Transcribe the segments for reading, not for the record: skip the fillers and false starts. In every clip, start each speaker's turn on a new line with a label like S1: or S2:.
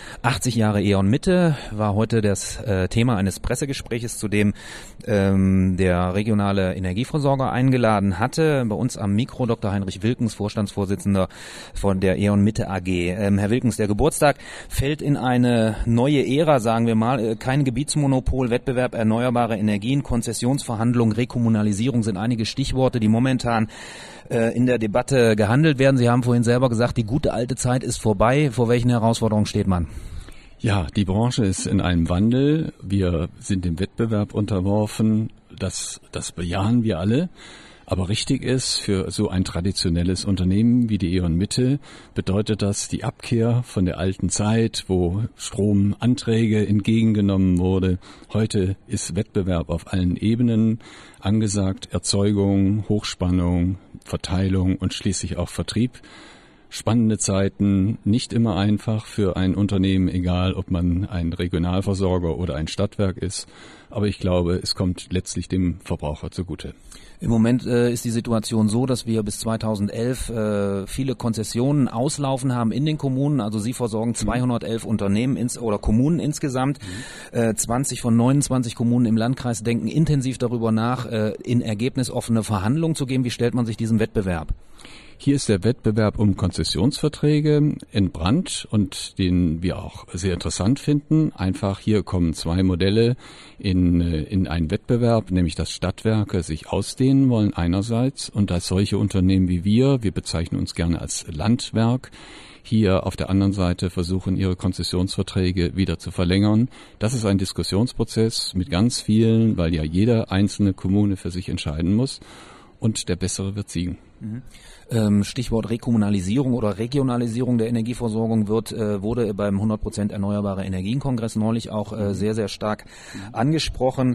S1: 80 Jahre E.ON Mitte war heute das Thema eines Pressegespräches, zu dem der regionale Energieversorger eingeladen hatte. Bei uns am Mikro Dr. Heinrich Wilkens, Vorstandsvorsitzender von der E.ON Mitte AG. Herr Wilkens, der Geburtstag fällt in eine neue Ära, sagen wir mal. Kein Gebietsmonopol, Wettbewerb, erneuerbare Energien, Konzessionsverhandlungen, Rekommunalisierung sind einige Stichworte, die momentan in der Debatte gehandelt werden. Sie haben vorhin selber gesagt, die gute alte Zeit ist vorbei. Vor welchen Herausforderungen steht man?
S2: Ja, die Branche ist in einem Wandel. Wir sind dem Wettbewerb unterworfen. Das bejahen wir alle. Aber richtig ist, für so ein traditionelles Unternehmen wie die E.ON Mitte bedeutet das die Abkehr von der alten Zeit, wo Stromanträge entgegengenommen wurde. Heute ist Wettbewerb auf allen Ebenen angesagt. Erzeugung, Hochspannung, Verteilung und schließlich auch Vertrieb. Spannende Zeiten, nicht immer einfach für ein Unternehmen, egal ob man ein Regionalversorger oder ein Stadtwerk ist. Aber ich glaube, es kommt letztlich dem Verbraucher zugute.
S1: Im Moment ist die Situation so, dass wir bis 2011 viele Konzessionen auslaufen haben in den Kommunen. Also Sie versorgen 211 Unternehmen oder Kommunen insgesamt. 20 von 29 Kommunen im Landkreis denken intensiv darüber nach, in ergebnisoffene Verhandlungen zu gehen. Wie stellt man sich diesen Wettbewerb?
S2: Hier ist der Wettbewerb um Konzessionsverträge entbrannt und den wir auch sehr interessant finden. Einfach hier kommen zwei Modelle in einen Wettbewerb, nämlich dass Stadtwerke sich ausdehnen wollen einerseits und dass solche Unternehmen wie wir bezeichnen uns gerne als Landwerk, hier auf der anderen Seite versuchen, ihre Konzessionsverträge wieder zu verlängern. Das ist ein Diskussionsprozess mit ganz vielen, weil ja jede einzelne Kommune für sich entscheiden muss und der Bessere wird siegen.
S1: Stichwort Rekommunalisierung oder Regionalisierung der Energieversorgung wurde beim 100% Erneuerbare Energien-Kongress neulich auch sehr, sehr stark angesprochen.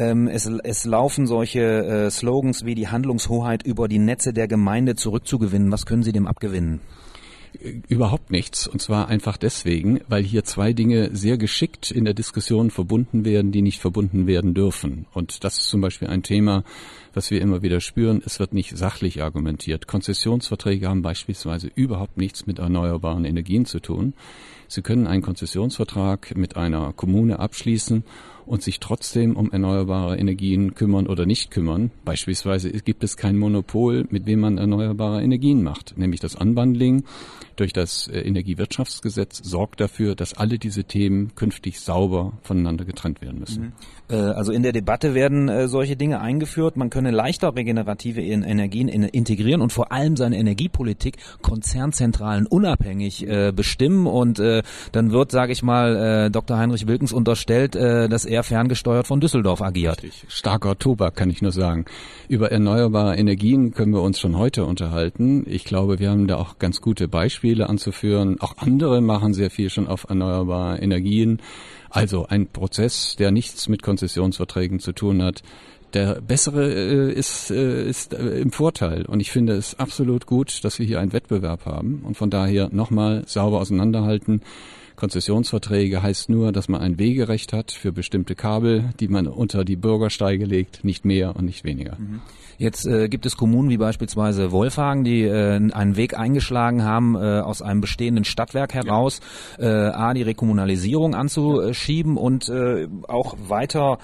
S1: Es laufen solche Slogans wie die Handlungshoheit über die Netze der Gemeinde zurückzugewinnen. Was können Sie dem abgewinnen?
S2: Überhaupt nichts. Und zwar einfach deswegen, weil hier zwei Dinge sehr geschickt in der Diskussion verbunden werden, die nicht verbunden werden dürfen. Und das ist zum Beispiel ein Thema, was wir immer wieder spüren. Es wird nicht sachlich argumentiert. Konzessionsverträge haben beispielsweise überhaupt nichts mit erneuerbaren Energien zu tun. Sie können einen Konzessionsvertrag mit einer Kommune abschließen und sich trotzdem um erneuerbare Energien kümmern oder nicht kümmern. Beispielsweise gibt es kein Monopol, mit wem man erneuerbare Energien macht, nämlich das Unbundling durch das Energiewirtschaftsgesetz sorgt dafür, dass alle diese Themen künftig sauber voneinander getrennt werden müssen.
S1: Also in der Debatte werden solche Dinge eingeführt. Man könne leichter regenerative Energien integrieren und vor allem seine Energiepolitik Konzernzentralen unabhängig bestimmen. Und dann wird, sage ich mal, Dr. Heinrich Wilkens unterstellt, dass er ferngesteuert von Düsseldorf agiert.
S2: Richtig. Starker Tobak, kann ich nur sagen. Über erneuerbare Energien können wir uns schon heute unterhalten. Ich glaube, wir haben da auch ganz gute Beispiele anzuführen. Auch andere machen sehr viel schon auf erneuerbare Energien. Also ein Prozess, der nichts mit Konzessionsverträgen zu tun hat. Der Bessere ist im Vorteil. Und ich finde es absolut gut, dass wir hier einen Wettbewerb haben. Und von daher nochmal sauber auseinanderhalten. Konzessionsverträge heißt nur, dass man ein Wegerecht hat für bestimmte Kabel, die man unter die Bürgersteige legt, nicht mehr und nicht weniger.
S1: Jetzt gibt es Kommunen wie beispielsweise Wolfhagen, die einen Weg eingeschlagen haben, aus einem bestehenden Stadtwerk heraus die Rekommunalisierung anzuschieben und auch weiter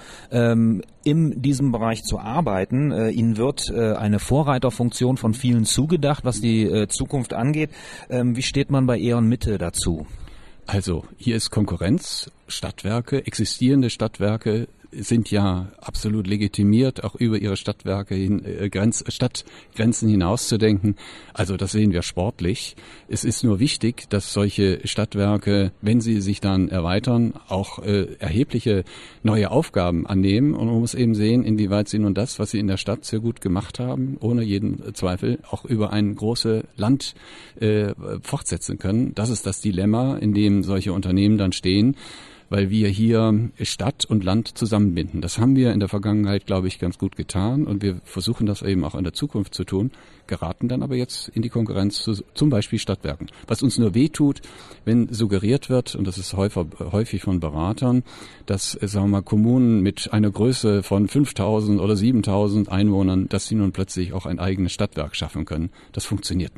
S1: in diesem Bereich zu arbeiten. Ihnen wird eine Vorreiterfunktion von vielen zugedacht, was die Zukunft angeht. Wie steht man bei E.ON Mitte dazu?
S2: Also hier ist Konkurrenz, Stadtwerke, existierende Stadtwerke sind ja absolut legitimiert, auch über ihre Stadtwerke Stadtgrenzen hinauszudenken. Also das sehen wir sportlich. Es ist nur wichtig, dass solche Stadtwerke, wenn sie sich dann erweitern, auch erhebliche neue Aufgaben annehmen. Und man muss eben sehen, inwieweit sie nun das, was sie in der Stadt sehr gut gemacht haben, ohne jeden Zweifel auch über ein großes Land fortsetzen können. Das ist das Dilemma, in dem solche Unternehmen dann stehen, weil wir hier Stadt und Land zusammenbinden. Das haben wir in der Vergangenheit, glaube ich, ganz gut getan und wir versuchen das eben auch in der Zukunft zu tun, geraten dann aber jetzt in die Konkurrenz zu zum Beispiel Stadtwerken. Was uns nur wehtut, wenn suggeriert wird, und das ist häufig von Beratern, dass, sagen wir mal, Kommunen mit einer Größe von 5.000 oder 7.000 Einwohnern, dass sie nun plötzlich auch ein eigenes Stadtwerk schaffen können. Das funktioniert nicht.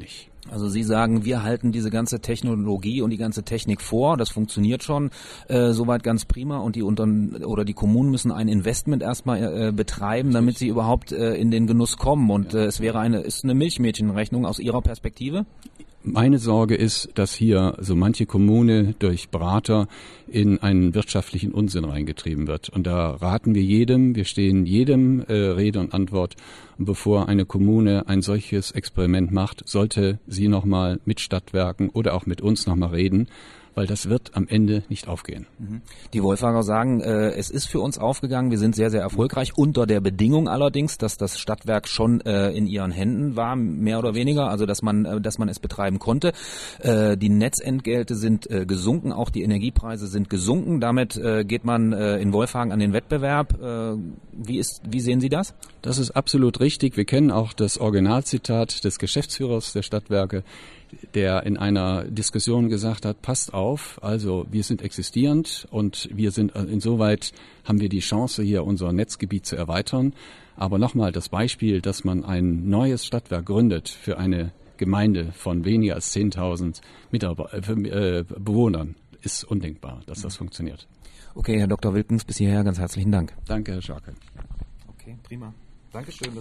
S1: Also Sie sagen, wir halten diese ganze Technologie und die ganze Technik vor, das funktioniert schon soweit ganz prima und die Kommunen müssen ein Investment erstmal betreiben, damit sie überhaupt in den Genuss kommen und ist eine Milchmädchenrechnung aus Ihrer Perspektive?
S2: Meine Sorge ist, dass hier so manche Kommune durch Berater in einen wirtschaftlichen Unsinn reingetrieben wird. Und da raten wir stehen jedem Rede und Antwort. Und bevor eine Kommune ein solches Experiment macht, sollte sie nochmal mit Stadtwerken oder auch mit uns nochmal reden, weil das wird am Ende nicht aufgehen.
S1: Die Wolfhager sagen, es ist für uns aufgegangen, wir sind sehr, sehr erfolgreich, unter der Bedingung allerdings, dass das Stadtwerk schon in ihren Händen war, mehr oder weniger, also dass man es betreiben konnte. Die Netzentgelte sind gesunken, auch die Energiepreise sind gesunken, damit geht man in Wolfhagen an den Wettbewerb. Wie sehen Sie das?
S2: Das ist absolut richtig. Wir kennen auch das Originalzitat des Geschäftsführers der Stadtwerke, der in einer Diskussion gesagt hat, passt auf, also wir sind existierend und wir sind insoweit haben wir die Chance, hier unser Netzgebiet zu erweitern. Aber nochmal das Beispiel, dass man ein neues Stadtwerk gründet für eine Gemeinde von weniger als 10.000 Bewohnern, ist undenkbar, dass das funktioniert.
S1: Okay, Herr Dr. Wilkens, bis hierher ganz herzlichen Dank.
S2: Danke, Herr Scharke.
S1: Okay, prima. Dankeschön.